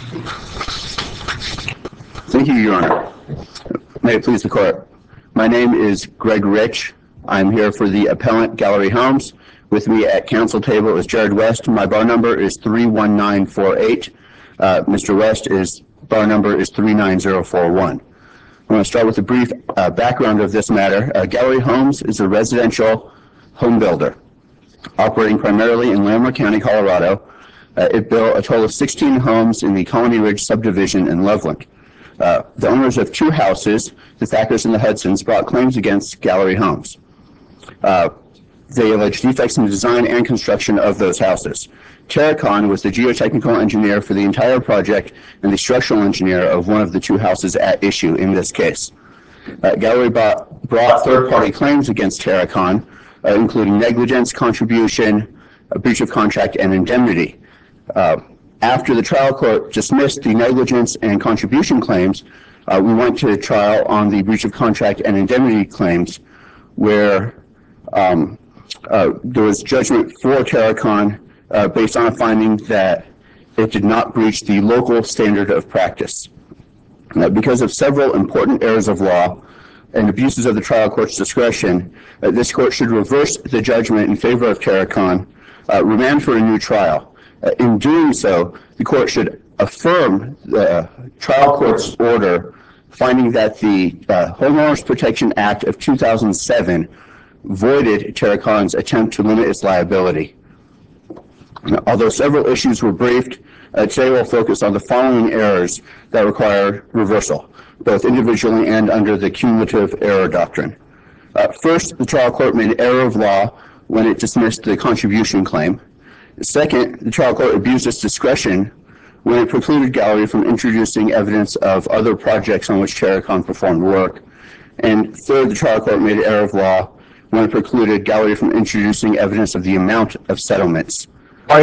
Thank you, Your Honor. May it please the court. My name is Greg Rich. I'm here for the appellant, Gallery Homes. With me at counsel table is Jared West. My bar number is 31948. Mr. West's bar number is 39041. I want to start with a brief background of this matter. Gallery Homes is a residential home builder operating primarily in Larimer County, Colorado. It built a total of 16 homes in the Colony Ridge subdivision in Loveland. The owners of two houses, the Thackers and the Hudsons, brought claims against Gallery Homes. They alleged defects in the design and construction of those houses. Terracon was the geotechnical engineer for the entire project and the structural engineer of one of the two houses at issue in this case. Gallery brought third-party claims against Terracon, including negligence, contribution, a breach of contract, and indemnity. After the trial court dismissed the negligence and contribution claims, we went to trial on the breach of contract and indemnity claims, where there was judgment for Terracon based on a finding that it did not breach the local standard of practice. Because of several important errors of law and abuses of the trial court's discretion, this court should reverse the judgment in favor of Terracon, remand for a new trial. In doing so, the court should affirm the trial court's order finding that the Homeowners Protection Act of 2007 voided Terracon's attempt to limit its liability. Although several issues were briefed, today we'll focus on the following errors that require reversal, both individually and under the cumulative error doctrine. First, the trial court made an error of law when it dismissed the contribution claim. Second, the trial court abused its discretion when it precluded Gallery from introducing evidence of other projects on which Terracon performed work. And third, the trial court made an error of law when it precluded Gallery from introducing evidence of the amount of settlements. Why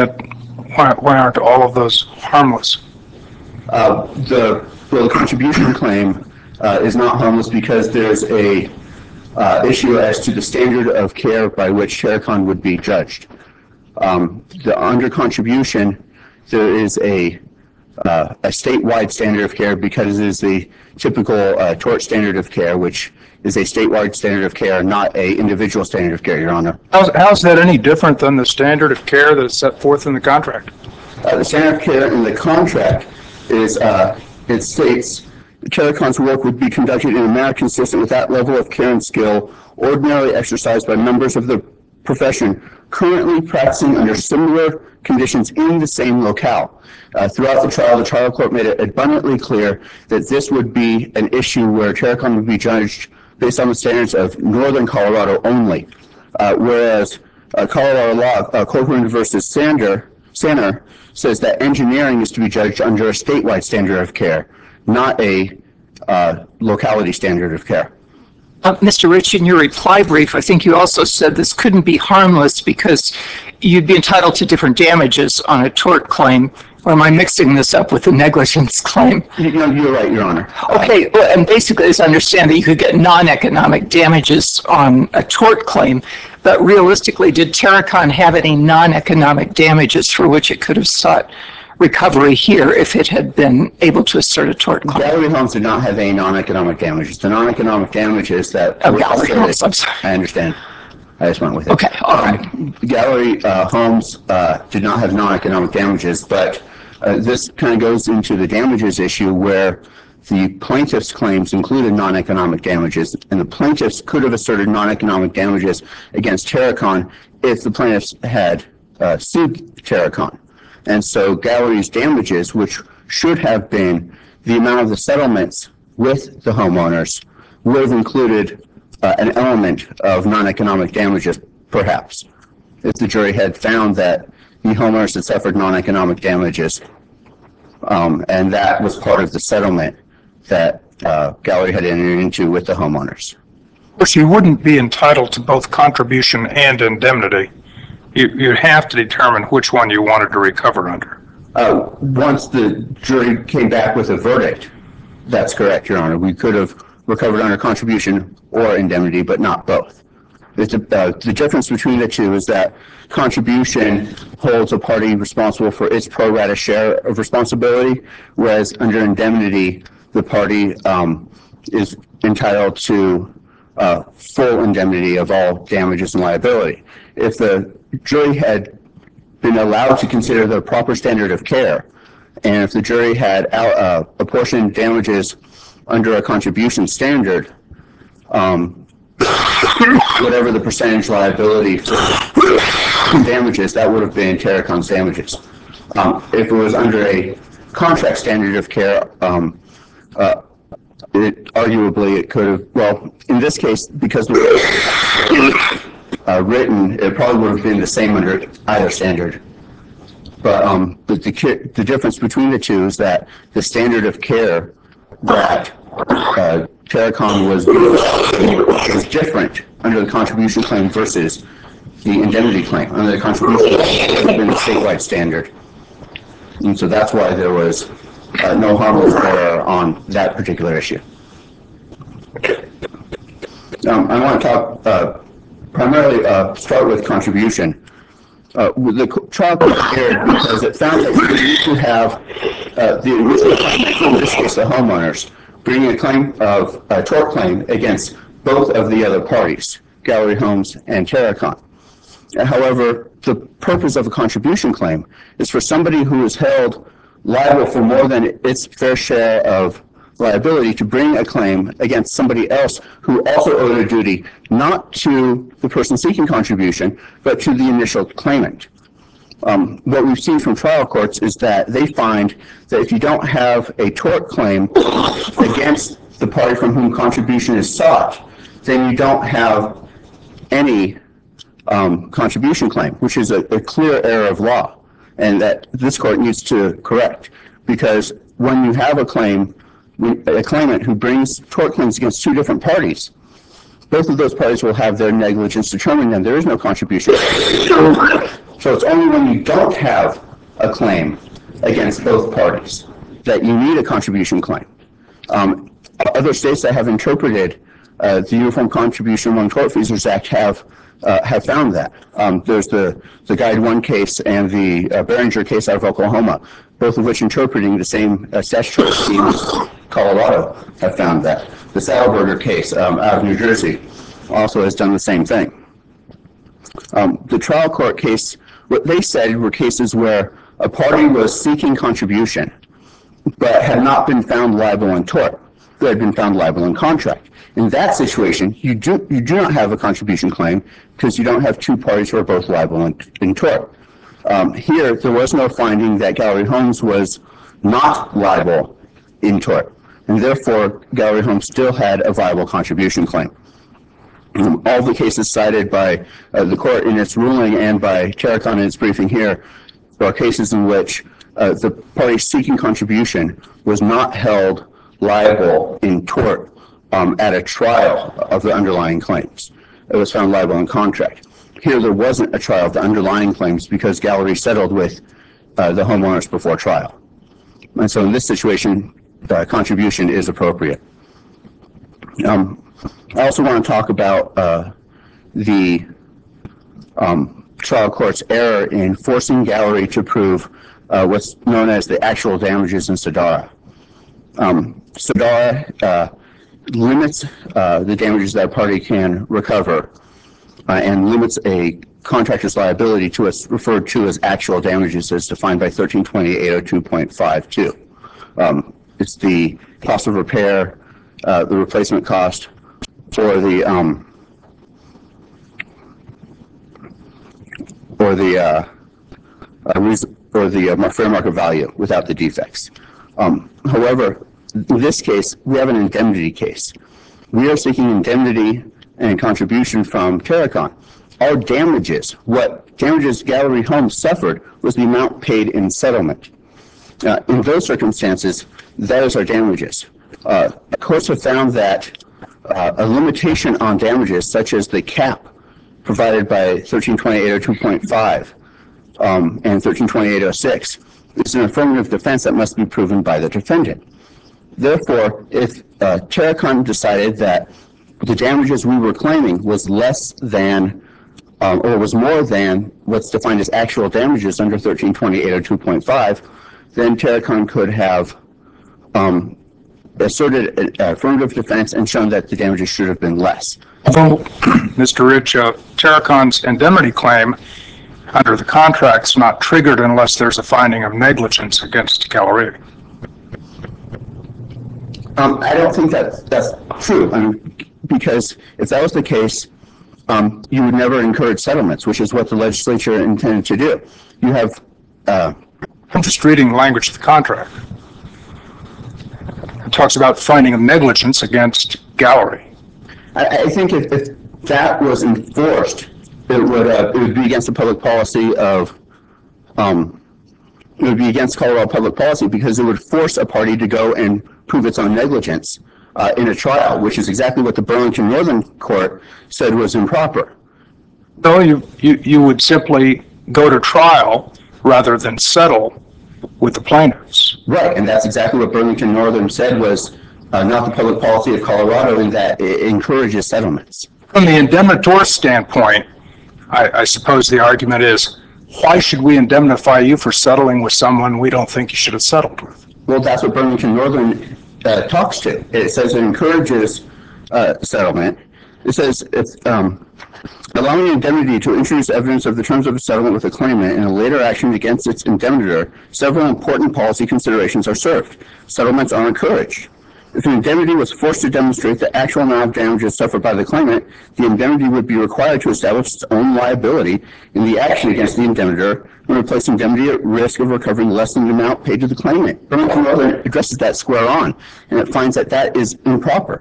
aren't all of those harmless? The contribution claim is not harmless because there's a issue as to the standard of care by which Terracon would be judged. Under contribution, there is a statewide standard of care because it is the typical tort standard of care, which is a statewide standard of care, not a individual standard of care, Your Honor. How's that any different than the standard of care that is set forth in the contract? The standard of care in the contract is, it states, Terracon's work would be conducted in a manner consistent with that level of care and skill ordinarily exercised by members of the profession currently practicing under similar conditions in the same locale. Throughout the trial court made it abundantly clear that this would be an issue where Terracon would be judged based on the standards of northern Colorado only, whereas Colorado law, Corcoran versus Sander says that engineering is to be judged under a statewide standard of care, not a locality standard of care. Mr. Rich, in your reply brief, I think you also said this couldn't be harmless because you'd be entitled to different damages on a tort claim. Or am I mixing this up with the negligence claim? No, you're right, Your Honor. Okay, well, and basically, as I understand it, you could get non-economic damages on a tort claim, but realistically, did Terracon have any non-economic damages for which it could have sought recovery here if it had been able to assert a tort claim? Gallery Homes did not have any non-economic damages. The non-economic damages that... Gallery Homes, I'm sorry. I understand. I just went with it. Okay, all right. Gallery Homes did not have non-economic damages, but this kind of goes into the damages issue where the plaintiff's claims included non-economic damages, and the plaintiffs could have asserted non-economic damages against Terracon if the plaintiffs had sued Terracon. And so Gallery's damages, which should have been the amount of the settlements with the homeowners, would have included an element of non-economic damages, perhaps, if the jury had found that the homeowners had suffered non-economic damages, and that was part of the settlement that Gallery had entered into with the homeowners. Of course, you wouldn't be entitled to both contribution and indemnity. You'd have to determine which one you wanted to recover under. Once the jury came back with a verdict, that's correct, Your Honor. We could have recovered under contribution or indemnity, but not both. The difference between the two is that contribution holds a party responsible for its pro rata share of responsibility, whereas under indemnity, the party is entitled to full indemnity of all damages and liability. If the jury had been allowed to consider the proper standard of care, and if the jury had apportioned damages under a contribution standard, whatever the percentage liability for damages, that would have been Terracon's damages. If it was under a contract standard of care, arguably it could have, well, in this case, because the way written, it probably would have been the same under either standard. But the difference between the two is that the standard of care that Terracon was different under the contribution claim versus the indemnity claim. Under the contribution claim, it would have been a statewide standard. And so that's why there was no harmless error on that particular issue. I want to talk primarily start with contribution. The trial court erred because it found that you need to have the original claimant, in this case the homeowners, bringing a claim of a tort claim against both of the other parties, Gallery Homes and Terracon. However, the purpose of a contribution claim is for somebody who is held liable for more than its fair share of liability to bring a claim against somebody else who also owed a duty not to the person seeking contribution, but to the initial claimant. What we've seen from trial courts is that they find that if you don't have a tort claim against the party from whom contribution is sought, then you don't have any contribution claim, which is a clear error of law, and that this court needs to correct. Because when you have a claimant who brings tort claims against two different parties, both of those parties will have their negligence determined, and there is no contribution. So it's only when you don't have a claim against both parties that you need a contribution claim. Other states that have interpreted the Uniform Contribution Among Tortfeasors Act have found that. There's the Guide 1 case and the Behringer case out of Oklahoma, both of which interpreting the same statutory scheme as Colorado have found that. The Saddleberger case out of New Jersey also has done the same thing. The trial court case, what they said were cases where a party was seeking contribution but had not been found liable in tort. They had been found liable in contract. In that situation, you do not have a contribution claim because you don't have two parties who are both liable in tort. Here, there was no finding that Gallery Homes was not liable in tort, and therefore, Gallery Homes still had a viable contribution claim. All the cases cited by the court in its ruling and by Terracon in its briefing here are cases in which the party seeking contribution was not held liable in tort at a trial of the underlying claims. It was found liable in contract. Here, there wasn't a trial of the underlying claims because Gallery settled with the homeowners before trial. And so in this situation, contribution is appropriate. I also want to talk about the trial court's error in forcing Gallery to prove what's known as the actual damages in SODARA. SODARA limits the damages that a party can recover and limits a contractor's liability to what's referred to as actual damages as defined by 1320-802.52. It's the cost of repair, the replacement cost, or the fair market value without the defects. However, in this case, we have an indemnity case. We are seeking indemnity and contribution from Terracon. Our damages, what damages Gallery Homes suffered, was the amount paid in settlement. In those circumstances, that is our damages. Courts have found that a limitation on damages, such as the cap provided by 1320-802.5 and 1320-806, is an affirmative defense that must be proven by the defendant. Therefore, if Terracon decided that the damages we were claiming was less than, or was more than what's defined as actual damages under 1320.802.5, then Terracon could have asserted an affirmative defense and shown that the damages should have been less. Although, Mr. Rich, Terracon's indemnity claim under the contract's not triggered unless there's a finding of negligence against Gallery. I don't think that's true. Because if that was the case, you would never encourage settlements, which is what the legislature intended to do. You have. I'm just reading the language of the contract. It talks about finding of negligence against Gallery. I think if that was enforced, it would be against the public policy of. It would be against Colorado public policy because it would force a party to go and prove its own negligence in a trial, which is exactly what the Burlington Northern Court said was improper. No, you would simply go to trial rather than settle with the plaintiffs. Right, and that's exactly what Burlington Northern said was not the public policy of Colorado, in that it encourages settlements. From the indemnitor standpoint, I suppose the argument is, why should we indemnify you for settling with someone we don't think you should have settled with? Well, that's what Burlington Northern talks to. It says it encourages settlement. It says it's allowing indemnity to introduce evidence of the terms of a settlement with a claimant in a later action against its indemnitor. Several important policy considerations are served. Settlements are encouraged. If an indemnity was forced to demonstrate the actual amount of damages suffered by the claimant, the indemnity would be required to establish its own liability in the action against the indemnitor and would place indemnity at risk of recovering less than the amount paid to the claimant. Burlington Northern addresses that square on, and it finds that that is improper.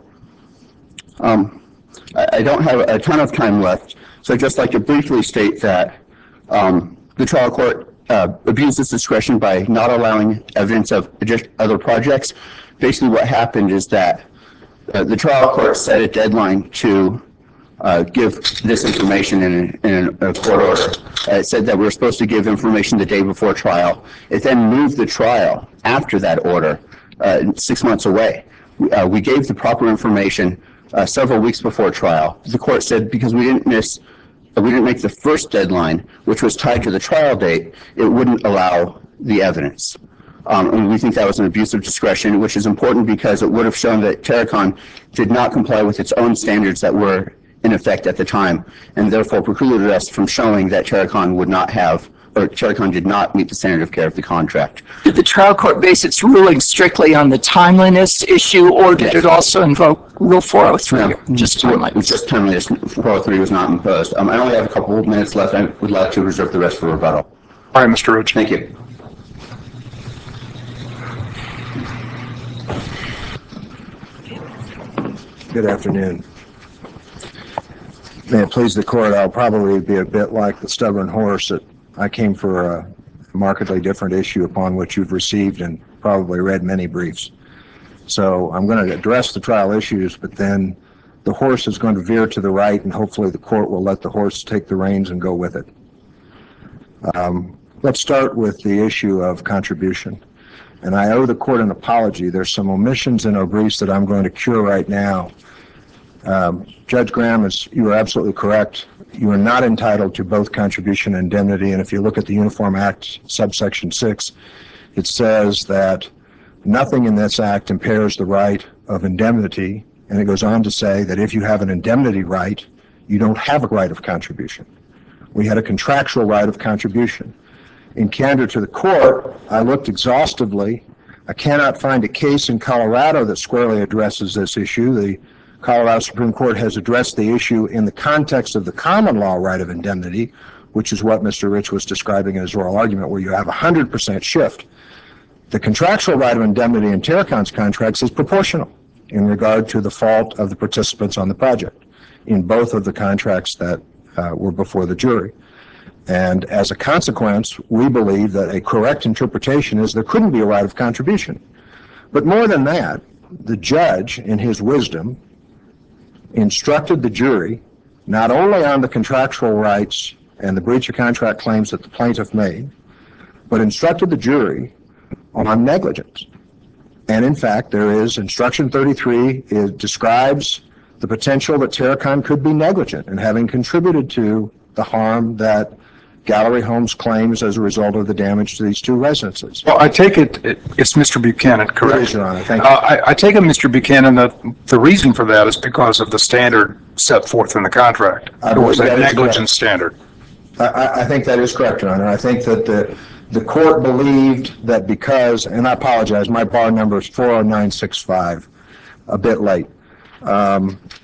I don't have a ton of time left, so I'd just like to briefly state that the trial court abused its discretion by not allowing evidence of other projects. Basically what happened is that the trial court set a deadline to give this information in a court order. It said that we were supposed to give information the day before trial. It then moved the trial after that order 6 months away. We gave the proper information several weeks before trial. The court said because we didn't make the first deadline, which was tied to the trial date, it wouldn't allow the evidence. And we think that was an abuse of discretion, which is important because it would have shown that Terracon did not comply with its own standards that were in effect at the time, and therefore precluded us from showing that Terracon would not have, or Terracon did not meet the standard of care of the contract. Did the trial court base its ruling strictly on the timeliness issue, or did it also invoke Rule 403? No, just timeliness. Just timeliness. 403 was not imposed. I only have a couple of minutes left. I would like to reserve the rest for rebuttal. All right, Mr. Roach. Thank you. Good afternoon. May it please the court, I'll probably be a bit like the stubborn horse that I came for a markedly different issue upon which you've received and probably read many briefs. So I'm going to address the trial issues, but then the horse is going to veer to the right, and hopefully the court will let the horse take the reins and go with it. Let's start with the issue of contribution. And I owe the court an apology. There's some omissions in our briefs that I'm going to cure right now. Judge Graham, you are absolutely correct. You are not entitled to both contribution and indemnity. And if you look at the Uniform Act, subsection 6, it says that nothing in this act impairs the right of indemnity. And it goes on to say that if you have an indemnity right, you don't have a right of contribution. We had a contractual right of contribution. In candor to the court, I looked exhaustively. I cannot find a case in Colorado that squarely addresses this issue. The Colorado Supreme Court has addressed the issue in the context of the common law right of indemnity, which is what Mr. Rich was describing in his oral argument, where you have 100% shift. The contractual right of indemnity in Terracon's contracts is proportional in regard to the fault of the participants on the project in both of the contracts that were before the jury. And as a consequence, we believe that a correct interpretation is there couldn't be a right of contribution. But more than that, the judge, in his wisdom, instructed the jury not only on the contractual rights and the breach of contract claims that the plaintiff made, but instructed the jury on negligence. And in fact, there is instruction 33, it describes the potential that Terracon could be negligent in having contributed to the harm that Gallery Homes claims as a result of the damage to these two residences. Well, I take it's Mr. Buchanan, correct? It is, Your Honor. Thank you. I take it, Mr. Buchanan, that the reason for that is because of the standard set forth in the contract. It was a negligence standard. I think that is correct, Your Honor. I think that the court believed that because, and I apologize, my bar number is 40965, a bit late. I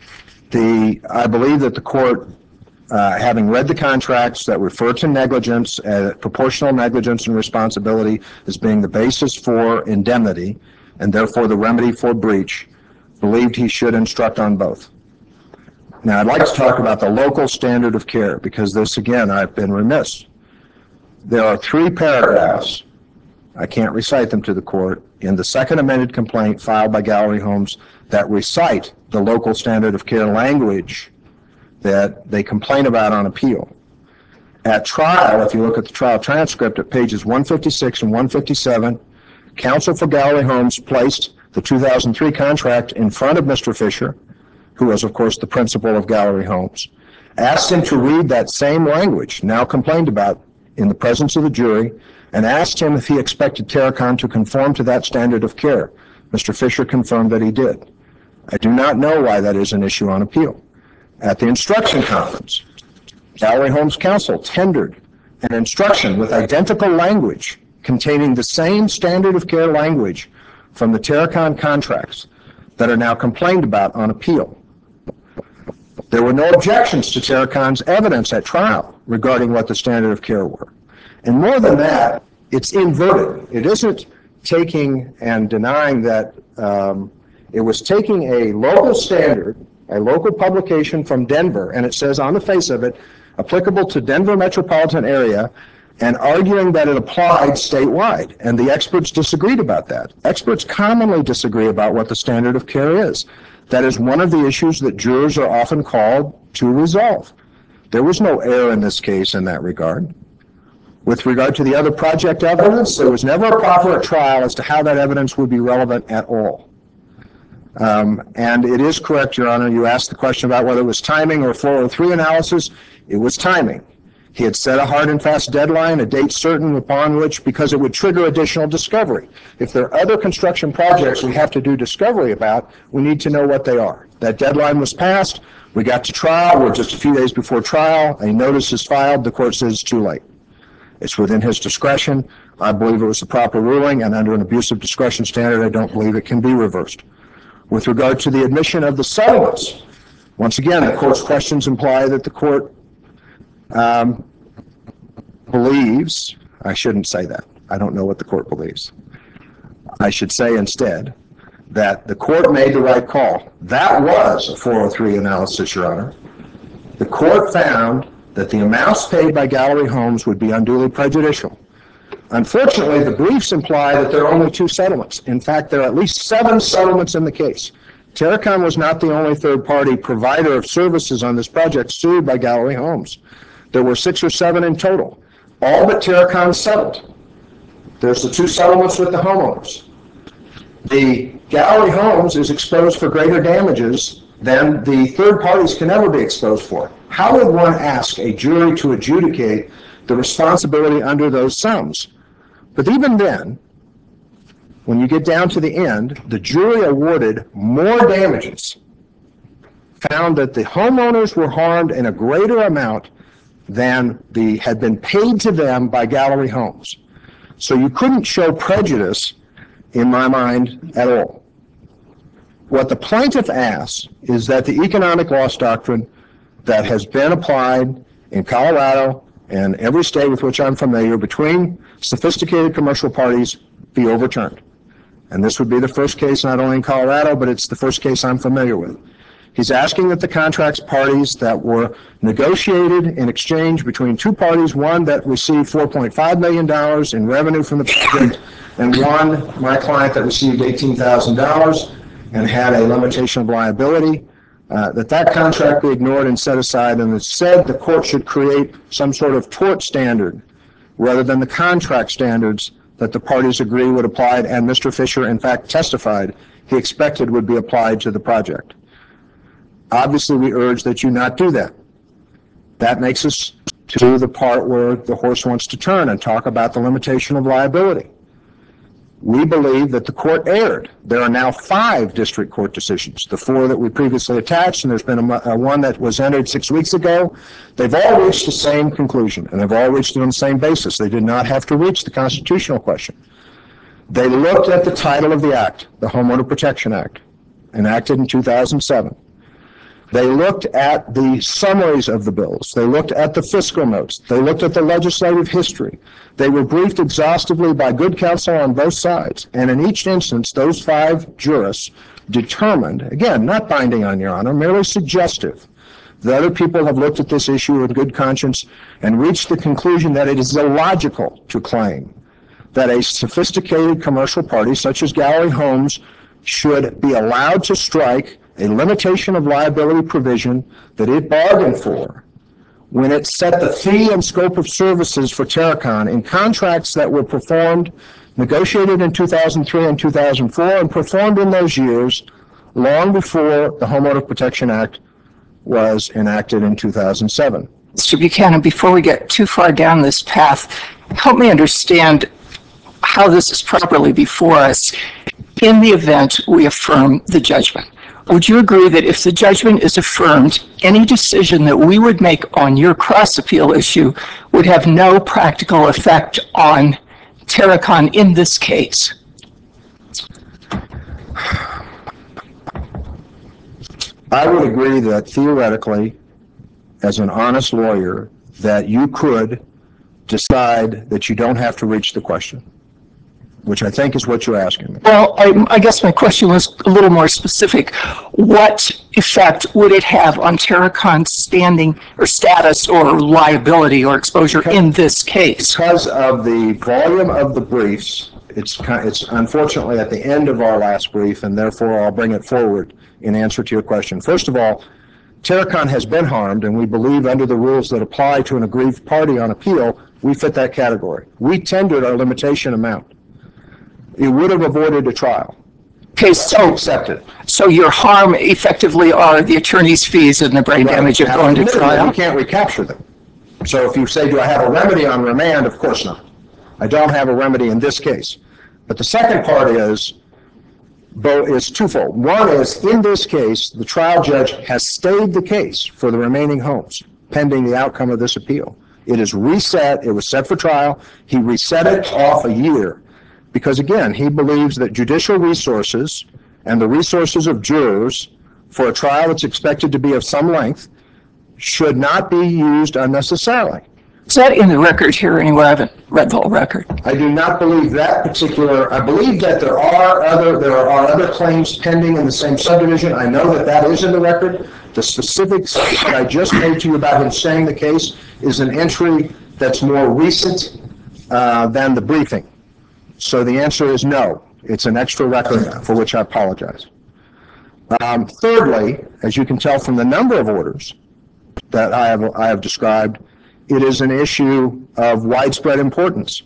believe that the court, having read the contracts that refer to negligence, proportional negligence and responsibility as being the basis for indemnity, and therefore the remedy for breach, believed he should instruct on both. Now, I'd like to talk about the local standard of care, because this, again, I've been remiss. There are 3 paragraphs, I can't recite them to the court, in the second amended complaint filed by Gallery Homes that recite the local standard of care language that they complain about on appeal. At trial, if you look at the trial transcript at pages 156 and 157, counsel for Gallery Homes placed the 2003 contract in front of Mr. Fisher, who was, of course, the principal of Gallery Homes, asked him to read that same language, now complained about, in the presence of the jury, and asked him if he expected Terracon to conform to that standard of care. Mr. Fisher confirmed that he did. I do not know why that is an issue on appeal. At the instruction conference, Gallery Homes counsel tendered an instruction with identical language containing the same standard of care language from the Terracon contracts that are now complained about on appeal. There were no objections to Terracon's evidence at trial regarding what the standard of care were. And more than that, it's inverted. It isn't taking and denying that it was taking a local standard, a local publication from Denver, and it says on the face of it, applicable to Denver metropolitan area, and arguing that it applied statewide. And the experts disagreed about that. Experts commonly disagree about what the standard of care is. That is one of the issues that jurors are often called to resolve. There was no error in this case in that regard. With regard to the other project evidence, there was never a proper trial as to how that evidence would be relevant at all. And it is correct, Your Honor, you asked the question about whether it was timing or 403 analysis. It was timing. He had set a hard and fast deadline, a date certain upon which, because it would trigger additional discovery. If there are other construction projects we have to do discovery about, we need to know what they are. That deadline was passed. We got to trial. We're just a few days before trial. A notice is filed. The court says it's too late. It's within his discretion. I believe it was the proper ruling, and under an abuse of discretion standard, I don't believe it can be reversed. With regard to the admission of the settlements, once again, the court's questions imply that the court believes, I shouldn't say that. I don't know what the court believes. I should say instead that the court made the right call. That was a 403 analysis, Your Honor. The court found that the amounts paid by Gallery Homes would be unduly prejudicial. Unfortunately, the briefs imply that there are only 2 settlements. In fact, there are at least 7 settlements in the case. Terracon was not the only third-party provider of services on this project sued by Gallery Homes. There were 6 or 7 in total. All but Terracon settled. There's the 2 settlements with the homeowners. The Gallery Homes is exposed for greater damages than the third parties can ever be exposed for. How would one ask a jury to adjudicate the responsibility under those sums? But even then, when you get down to the end, the jury awarded more damages, found that the homeowners were harmed in a greater amount than had been paid to them by Gallery Homes. So you couldn't show prejudice, in my mind, at all. What the plaintiff asks is that the economic loss doctrine that has been applied in Colorado and every state with which I'm familiar between sophisticated commercial parties be overturned. And this would be the first case not only in Colorado, but it's the first case I'm familiar with. He's asking that the contracts parties that were negotiated in exchange between 2 parties, one that received $4.5 million in revenue from the project, and one, my client, that received $18,000 and had a limitation of liability, that contract be ignored and set aside, and instead the court should create some sort of tort standard rather than the contract standards that the parties agree would apply, and Mr. Fisher, in fact, testified he expected would be applied to the project. Obviously, we urge that you not do that. That makes us to the part where the horse wants to turn and talk about the limitation of liability. We believe that the court erred. There are now 5 district court decisions, the 4 that we previously attached, and there's been one that was entered 6 weeks ago. They've all reached the same conclusion, and they've all reached it on the same basis. They did not have to reach the constitutional question. They looked at the title of the act, the Homeowner Protection Act, enacted in 2007. They looked at the summaries of the bills. They looked at the fiscal notes. They looked at the legislative history. They were briefed exhaustively by good counsel on both sides. And in each instance, those 5 jurists determined, again, not binding on Your Honor, merely suggestive, that other people have looked at this issue in good conscience and reached the conclusion that it is illogical to claim that a sophisticated commercial party such as Gallery Homes should be allowed to strike a limitation of liability provision that it bargained for when it set the fee and scope of services for Terracon in contracts that were performed, negotiated in 2003 and 2004, and performed in those years long before the Homeowner Protection Act was enacted in 2007. Mr. Buchanan, before we get too far down this path, help me understand how this is properly before us in the event we affirm the judgment. Would you agree that if the judgment is affirmed, any decision that we would make on your cross-appeal issue would have no practical effect on Terracon in this case? I would agree that theoretically, as an honest lawyer, that you could decide that you don't have to reach the question, which I think is what you're asking me. Well, I guess my question was a little more specific. What effect would it have on Terracon's standing or status or liability or exposure in this case? Because of the volume of the briefs, it's unfortunately at the end of our last brief, and therefore I'll bring it forward in answer to your question. First of all, Terracon has been harmed, and we believe under the rules that apply to an aggrieved party on appeal, we fit that category. We tendered our limitation amount. It would have avoided a trial. Okay, so Accepted. So your harm effectively are the attorney's fees and the brain damage of going to trial? We can't recapture them. So if you say, do I have a remedy on remand? Of course not. I don't have a remedy in this case. But the second part is twofold. One is, in this case, the trial judge has stayed the case for the remaining homes pending the outcome of this appeal. It is reset. It was set for trial. He reset it off a year because, again, he believes that judicial resources and the resources of jurors for a trial that's expected to be of some length should not be used unnecessarily. Is that in the record here anywhere? I haven't read the whole record. I do not believe that particular. I believe that there are other claims pending in the same subdivision. I know that that is in the record. The specifics that I just made to you about him staying the case is an entry that's more recent than the briefing. So the answer is no. It's an extra record for which I apologize. Thirdly, as you can tell from the number of orders that I have described, it is an issue of widespread importance.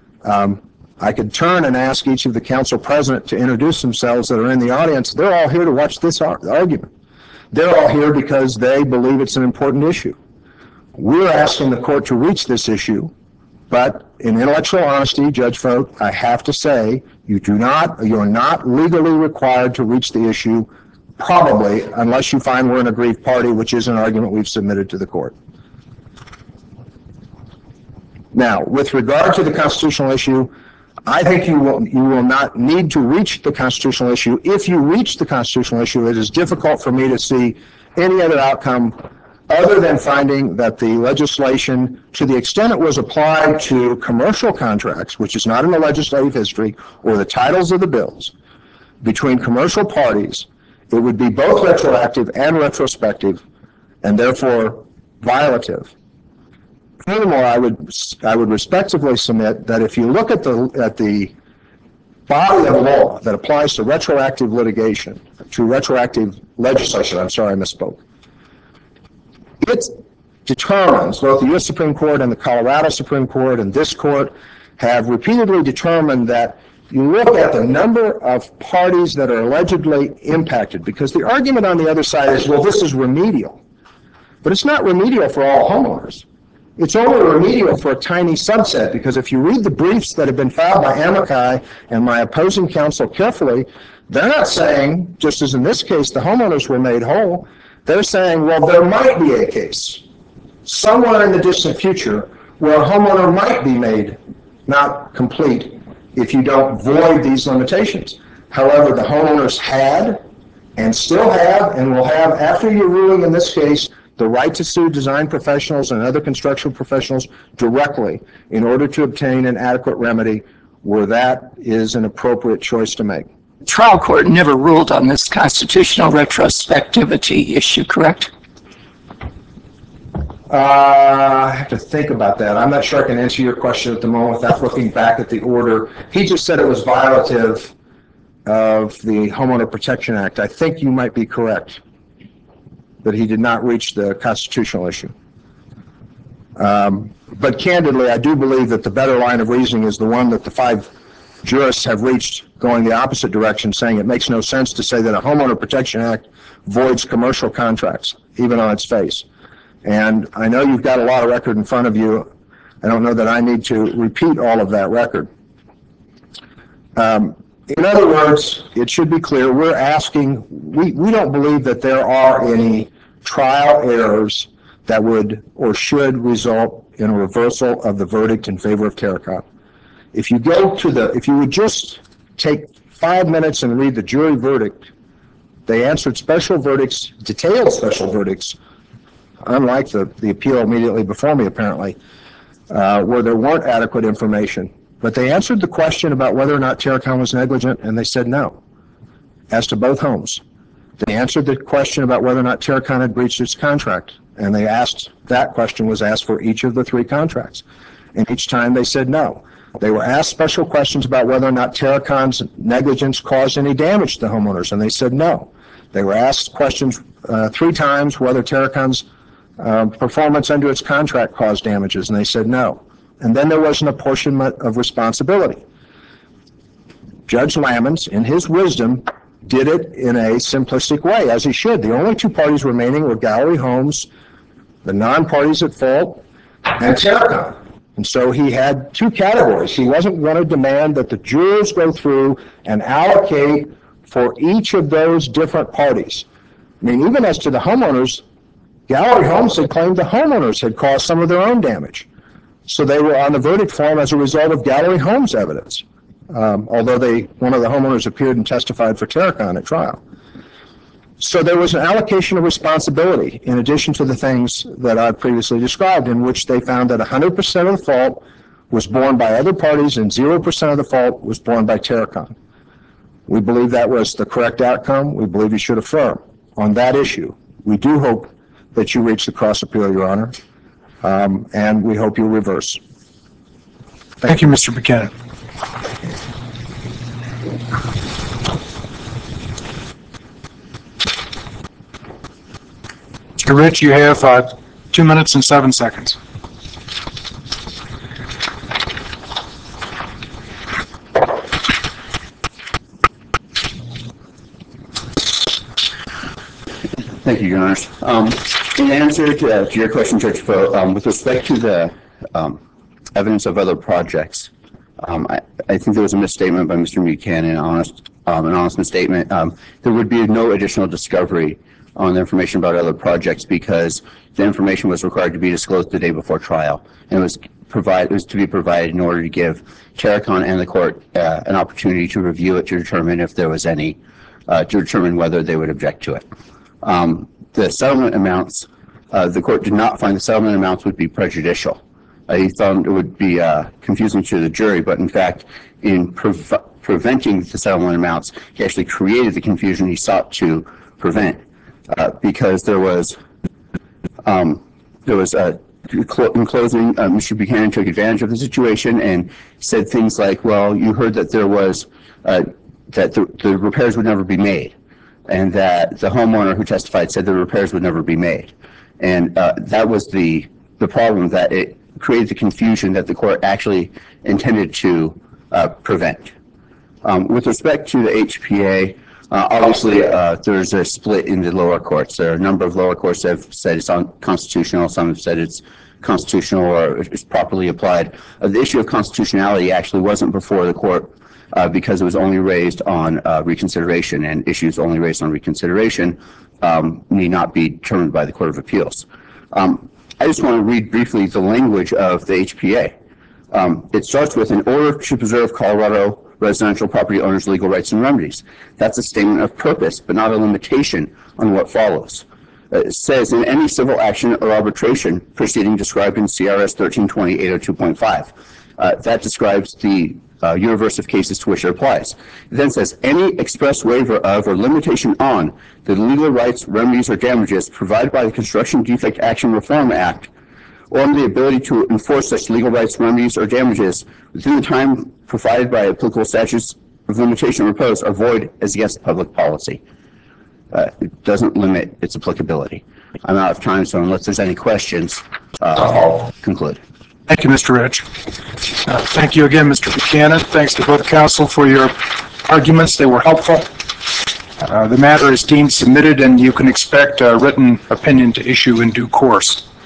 I could turn and ask each of the council president to introduce themselves that are in the audience. They're all here to watch this argument. They're all here because they believe it's an important issue. We're asking the court to reach this issue, but in intellectual honesty, Judge Vogt, I have to say you're not legally required to reach the issue, probably, unless you find we're an aggrieved party, which is an argument we've submitted to the court. Now, with regard to the constitutional issue, I think you will not need to reach the constitutional issue. If you reach the constitutional issue, it is difficult for me to see any other outcome other than finding that the legislation, to the extent it was applied to commercial contracts, which is not in the legislative history, or the titles of the bills, between commercial parties, it would be both retroactive and retrospective, and therefore violative. Furthermore, I would respectfully submit that if you look at the body of law that applies to retroactive litigation, to retroactive legislation, I'm sorry, I misspoke, it determines, both the U.S. Supreme Court and the Colorado Supreme Court and this court have repeatedly determined that you look at the number of parties that are allegedly impacted, because the argument on the other side is, well, this is remedial. But it's not remedial for all homeowners. It's only remedial for a tiny subset, because if you read the briefs that have been filed by Amici and my opposing counsel carefully, they're not saying, just as in this case, the homeowners were made whole. They're saying, well, there might be a case somewhere in the distant future where a homeowner might be made not complete if you don't void these limitations. However, the homeowners had and still have and will have, after your ruling in this case, the right to sue design professionals and other construction professionals directly in order to obtain an adequate remedy where that is an appropriate choice to make. Trial court never ruled on this constitutional retrospectivity issue, correct? I have to think about that. I'm not sure I can answer your question at the moment without looking back at the order. He just said it was violative of the Homeowner Protection Act. I think you might be correct, but he did not reach the constitutional issue. But candidly, I do believe that the better line of reasoning is the one that the 5 jurists have reached, going the opposite direction, saying it makes no sense to say that a Homeowner Protection Act voids commercial contracts, even on its face. And I know you've got a lot of record in front of you. I don't know that I need to repeat all of that record. In other words, it should be clear, we're asking, we don't believe that there are any trial errors that would or should result in a reversal of the verdict in favor of Terracon. If you would just take 5 minutes and read the jury verdict, they answered special verdicts, detailed special verdicts, unlike the appeal immediately before me apparently, where there weren't adequate information. But they answered the question about whether or not Terracon was negligent, and they said no, as to both homes. They answered the question about whether or not Terracon had breached its contract, and that question was asked for each of the 3 contracts. And each time they said no. They were asked special questions about whether or not Terracon's negligence caused any damage to the homeowners, and they said no. They were asked questions 3 times whether Terracon's performance under its contract caused damages, and they said no. And then there was an apportionment of responsibility. Judge Lamons, in his wisdom, did it in a simplistic way, as he should. The only 2 parties remaining were Gallery Homes, the non-parties at fault, and Terracon. And so he had 2 categories. He wasn't going to demand that the jurors go through and allocate for each of those different parties. I mean, even as to the homeowners, Gallery Homes had claimed the homeowners had caused some of their own damage. So they were on the verdict form as a result of Gallery Homes evidence, although one of the homeowners appeared and testified for Terracon at trial. So there was an allocation of responsibility in addition to the things that I've previously described, in which they found that 100% of the fault was borne by other parties and 0% of the fault was borne by Terracon. We believe that was the correct outcome. We believe you should affirm on that issue. We do hope that you reach the cross appeal, Your Honor, and we hope you'll reverse. Thank you, Mr. Buchanan. Mr. Rich, you have 2 minutes and 7 seconds. Thank you, Your Honor. In answer to your question, Judge Foe, with respect to the evidence of other projects, I think there was a misstatement by Mr. Buchanan, an honest misstatement. There would be no additional discovery on the information about other projects because the information was required to be disclosed the day before trial, and it was to be provided in order to give Terracon and the court an opportunity to review it to determine if there was any, to determine whether they would object to it. The settlement amounts, the court did not find the settlement amounts would be prejudicial. He found it would be confusing to the jury, but in fact, in preventing the settlement amounts, he actually created the confusion he sought to prevent because there was in closing, Mr. Buchanan took advantage of the situation and said things like, well, you heard that there was, that the repairs would never be made, and that the homeowner who testified said the repairs would never be made. And that was the problem, that it created the confusion that the court actually intended to prevent. With respect to the HPA, obviously, there's a split in the lower courts. There are a number of lower courts that have said it's unconstitutional. Some have said it's constitutional or is properly applied. The issue of constitutionality actually wasn't before the court because it was only raised on reconsideration, and issues only raised on reconsideration need not be determined by the Court of Appeals. I just want to read briefly the language of the HPA. It starts with, in order to preserve Colorado residential property owners' legal rights and remedies. That's a statement of purpose, but not a limitation on what follows. It says, in any civil action or arbitration proceeding described in CRS 1320-802.5. That describes the universe of cases to which it applies. It then says, any express waiver of or limitation on the legal rights, remedies, or damages provided by the Construction Defect Action Reform Act, or on the ability to enforce such legal rights, remedies, or damages within the time provided by applicable statutes of limitation or repose are void as against public policy. It doesn't limit its applicability. I'm out of time, so unless there's any questions, I'll conclude. Thank you, Mr. Rich. Thank you again, Mr. Buchanan. Thanks to both counsel for your arguments. They were helpful. The matter is deemed submitted, and you can expect a written opinion to issue in due course.